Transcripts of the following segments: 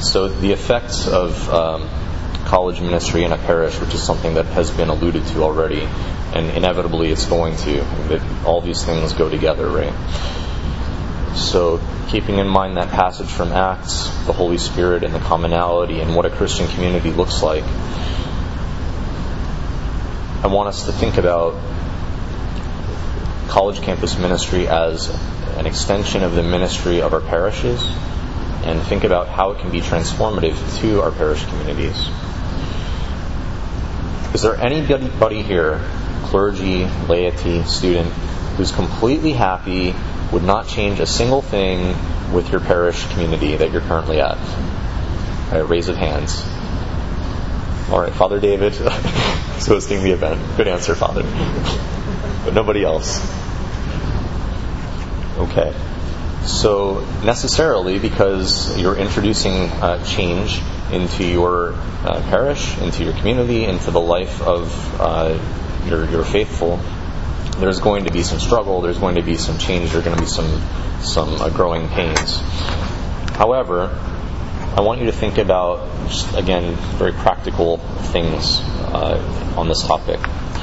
So the effects of college ministry in a parish, which is something that has been alluded to already, and inevitably it's going to. All these things go together, right? So keeping in mind that passage from Acts, the Holy Spirit and the commonality and what a Christian community looks like, I want us to think about college campus ministry as an extension of the ministry of our parishes, and think about how it can be transformative to our parish communities. Is there anybody here, clergy, laity, student, who's completely happy, would not change a single thing with your parish community that you're currently at? All right, raise of hands. All right, Father David is hosting the event. Good answer, Father. But nobody else. Okay. So necessarily, because you're introducing change into your parish, into your community, into the life of your faithful, there's going to be some struggle, there's going to be some change, there's going to be some growing pains. However, I want you to think about, just, again, very practical things on this topic.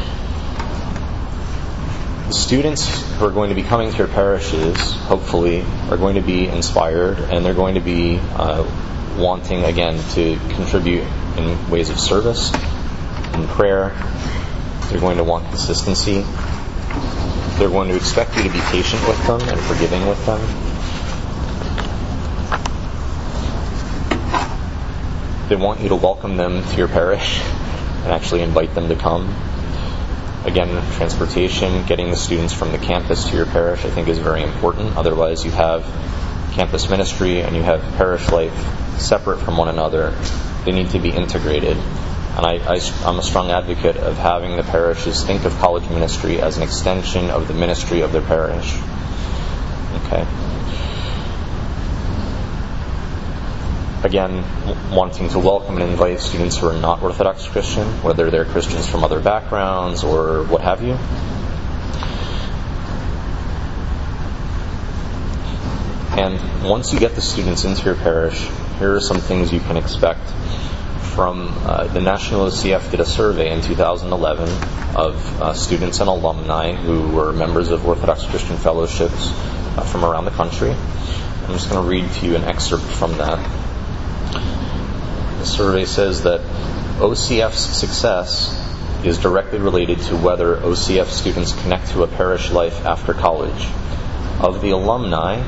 The students who are going to be coming to your parishes, hopefully, are going to be inspired, and they're going to be wanting, again, to contribute in ways of service, in prayer. They're going to want consistency. They're going to expect you to be patient with them and forgiving with them. They want you to welcome them to your parish and actually invite them to come. Again, transportation, getting the students from the campus to your parish, I think is very important. Otherwise, you have campus ministry and you have parish life separate from one another. They need to be integrated. And I'm a strong advocate of having the parishes think of college ministry as an extension of the ministry of their parish. Okay. Again, wanting to welcome and invite students who are not Orthodox Christian, whether they're Christians from other backgrounds or what have you. And once you get the students into your parish, here are some things you can expect. From the National OCF did a survey in 2011 of students and alumni who were members of Orthodox Christian fellowships from around the country. I'm just going to read to you an excerpt from that. The survey says that OCF's success is directly related to whether OCF students connect to a parish life after college. Of the alumni,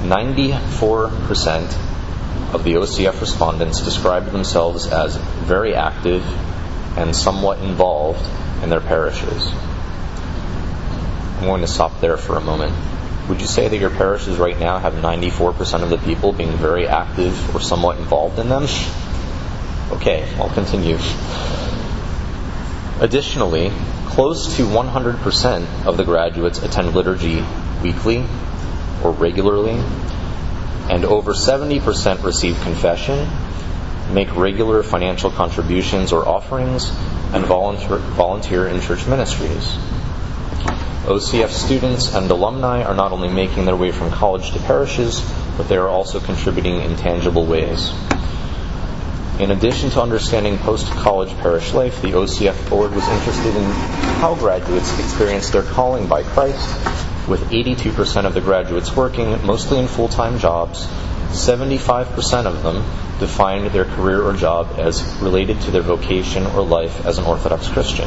94% of the OCF respondents described themselves as very active and somewhat involved in their parishes. I'm going to stop there for a moment. Would you say that your parishes right now have 94% of the people being very active or somewhat involved in them? Okay, I'll continue. Additionally, close to 100% of the graduates attend liturgy weekly or regularly, and over 70% receive confession, make regular financial contributions or offerings, and volunteer in church ministries. OCF students and alumni are not only making their way from college to parishes, but they are also contributing in tangible ways. In addition to understanding post-college parish life, the OCF board was interested in how graduates experience their calling by Christ, with 82% of the graduates working, mostly in full-time jobs. 75% of them defined their career or job as related to their vocation or life as an Orthodox Christian.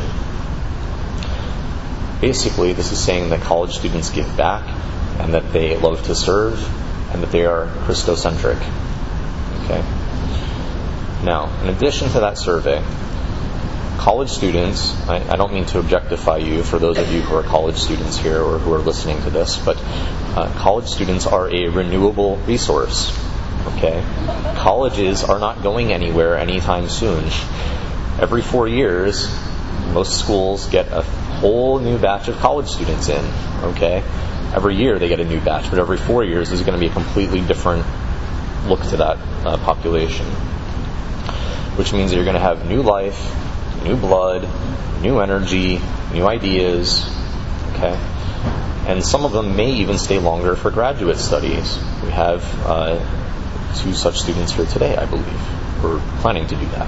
Basically, this is saying that college students give back, and that they love to serve, and that they are Christocentric. Okay? Now, in addition to that survey, college students, I don't mean to objectify you for those of you who are college students here or who are listening to this, but college students are a renewable resource. Okay? Colleges are not going anywhere anytime soon. Every 4 years, most schools get a whole new batch of college students in. Okay? Every year they get a new batch, but every 4 years there's going to be a completely different look to that population. Which means that you're going to have new life, new blood, new energy, new ideas, okay? And some of them may even stay longer for graduate studies. We have to such students here today, I believe. We're planning to do that.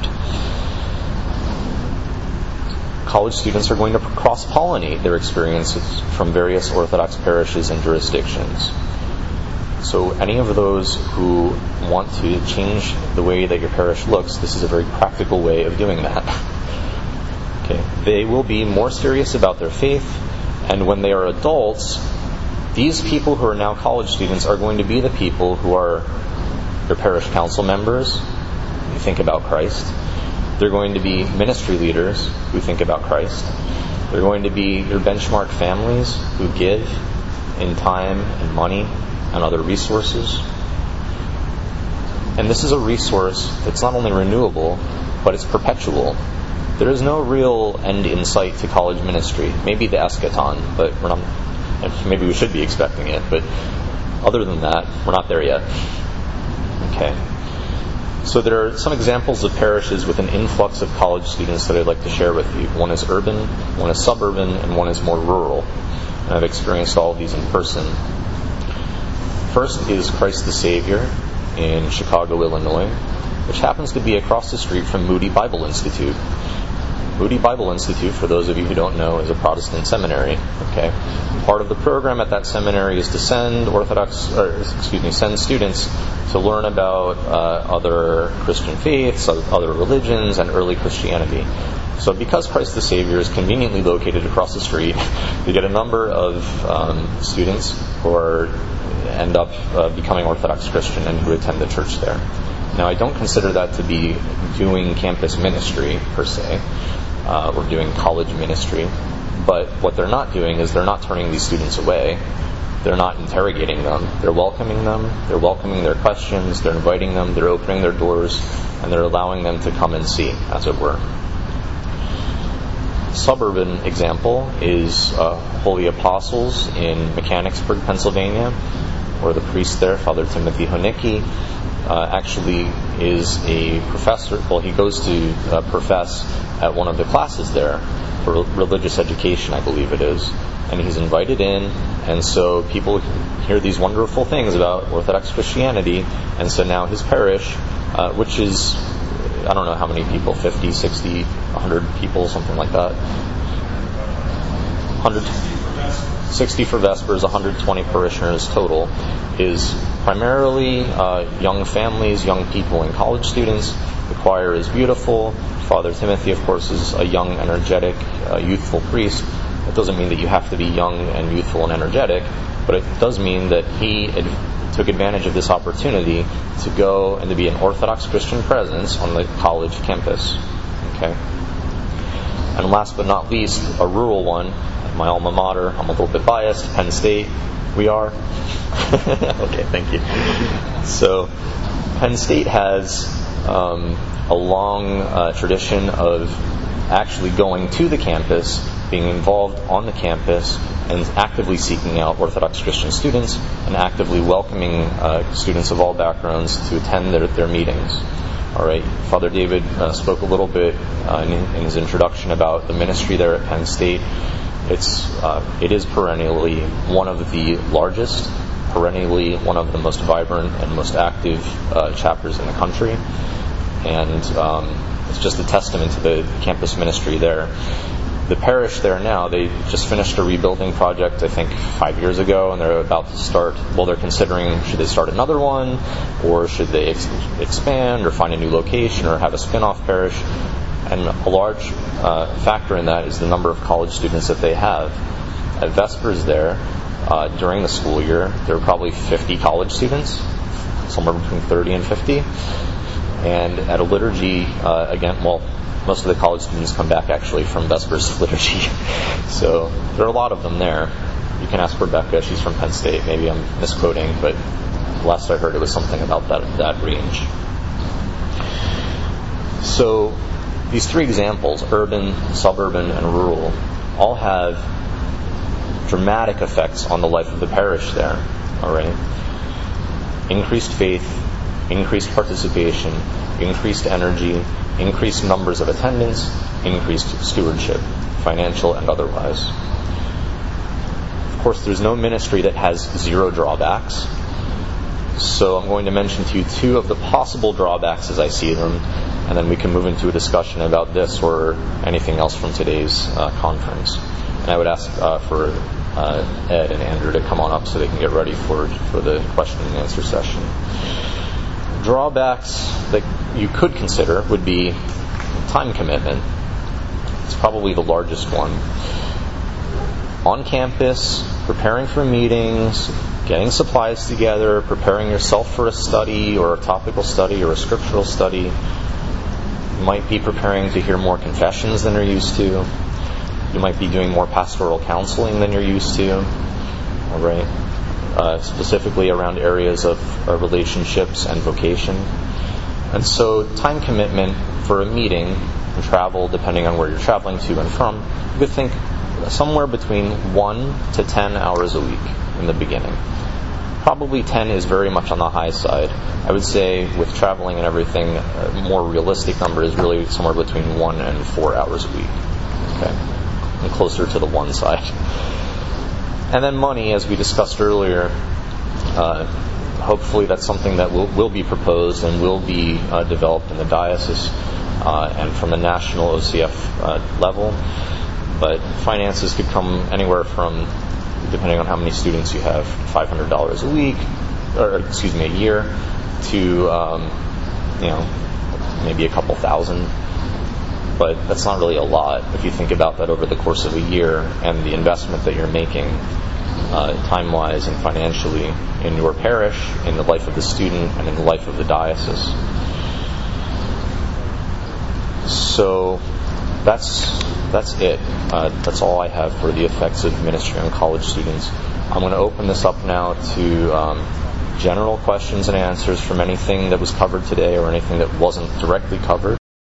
College students are going to cross-pollinate their experiences from various Orthodox parishes and jurisdictions. So any of those who want to change the way that your parish looks, this is a very practical way of doing that. Okay. They will be more serious about their faith, and when they are adults, these people who are now college students are going to be the people who are your parish council members who think about Christ. They're going to be ministry leaders who think about Christ. They're going to be your benchmark families who give in time and money and other resources. And this is a resource that's not only renewable, but it's perpetual. There is no real end in sight to college ministry. Maybe the eschaton, but we're not. Maybe we should be expecting it, but other than that, we're not there yet. Okay. So there are some examples of parishes with an influx of college students that I'd like to share with you. One is urban, one is suburban, and one is more rural. And I've experienced all of these in person. First is Christ the Savior in Chicago, Illinois, which happens to be across the street from Moody Bible Institute. Moody Bible Institute, for those of you who don't know, is a Protestant seminary. Okay, part of the program at that seminary is to send send students to learn about other Christian faiths, other religions, and early Christianity. So, because Christ the Savior is conveniently located across the street, you get a number of students who end up becoming Orthodox Christian and who attend the church there. Now, I don't consider that to be doing campus ministry per se, or doing college ministry, but what they're not doing is they're not turning these students away. They're not interrogating them. They're welcoming them. They're welcoming their questions. They're inviting them. They're opening their doors, and they're allowing them to come and see, as it were. Suburban example is Holy Apostles in Mechanicsburg, Pennsylvania, where the priest there, Father Timothy Honicki, actually is a professor. Well, he goes to profess at one of the classes there for religious education, I believe it is. And he's invited in, and so people hear these wonderful things about Orthodox Christianity, and so now his parish, which is, I don't know how many people, 50, 60, 100 people, something like that. 160 for Vespers, 120 parishioners total, is primarily young families, young people, and college students. The choir is beautiful. Father Timothy, of course, is a young, energetic, youthful priest. It doesn't mean that you have to be young and youthful and energetic, but it does mean that he took advantage of this opportunity to go and to be an Orthodox Christian presence on the college campus. Okay. And last but not least, a rural one, my alma mater. I'm a little bit biased. Penn State. We are. Okay, thank you. So, Penn State has a long tradition of actually going to the campus, being involved on the campus, and actively seeking out Orthodox Christian students and actively welcoming students of all backgrounds to attend their meetings. All right, Father David spoke a little bit in his introduction about the ministry there at Penn State. It is perennially one of the largest, perennially one of the most vibrant and most active chapters in the country, and it's just a testament to the campus ministry there. The parish there now, they just finished a rebuilding project, I think 5 years ago, and they're about to start, they're considering, should they start another one, or should they expand, or find a new location, or have a spin-off parish. And a large factor in that is the number of college students that they have. At Vespers there, during the school year, there are probably 50 college students, somewhere between 30 and 50. And at a liturgy, most of the college students come back actually from Vespers liturgy. So there are a lot of them there. You can ask Rebecca, she's from Penn State. Maybe I'm misquoting, but last I heard it was something about that range. So these three examples, urban, suburban, and rural, all have dramatic effects on the life of the parish there. All right? Increased faith, increased participation, increased energy, increased numbers of attendance, increased stewardship, financial and otherwise. Of course, there's no ministry that has zero drawbacks. So I'm going to mention to you two of the possible drawbacks as I see them, and then we can move into a discussion about this or anything else from today's conference. And I would ask for Ed and Andrew to come on up so they can get ready for the question and answer session. Drawbacks that you could consider would be time commitment. It's probably the largest one. On campus, preparing for meetings, getting supplies together, preparing yourself for a study or a topical study or a scriptural study. You might be preparing to hear more confessions than you're used to. You might be doing more pastoral counseling than you're used to. All right. Specifically around areas of relationships and vocation. And so time commitment for a meeting and travel, depending on where you're traveling to and from, you could think somewhere between 1 to 10 hours a week in the beginning. Probably 10 is very much on the high side. I would say with traveling and everything, a more realistic number is really somewhere between 1 and 4 hours a week. Okay, and closer to the 1 side. And then money, as we discussed earlier, hopefully that's something that will be proposed and will be developed in the diocese and from a national OCF level. But finances could come anywhere from, depending on how many students you have, $500 a week, a year, to maybe a couple thousand. But that's not really a lot if you think about that over the course of a year and the investment that you're making, time-wise and financially, in your parish, in the life of the student, and in the life of the diocese. So that's it. That's all I have for the effects of ministry on college students. I'm going to open this up now to general questions and answers from anything that was covered today or anything that wasn't directly covered.